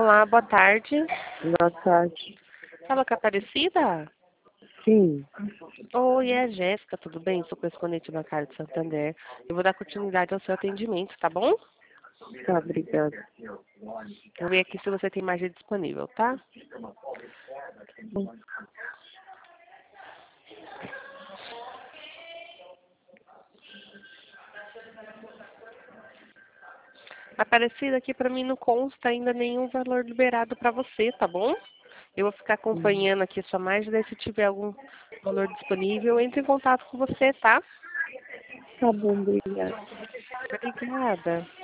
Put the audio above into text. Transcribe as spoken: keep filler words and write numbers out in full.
Olá, boa tarde. Boa tarde. Fala com a Aparecida? Sim, Oi, é a Jéssica, tudo bem? Sou correspondente bancária de Santander. Eu vou dar continuidade ao seu atendimento, tá bom? tá, obrigada. Vou ver aqui se você tem margem disponível, tá? Aparecida, aqui para mim não consta ainda nenhum valor liberado para você, tá bom? Eu vou ficar acompanhando aqui a sua margem, daí se tiver algum valor disponível, eu entro em contato com você, tá? Tá bom, obrigada. Obrigada.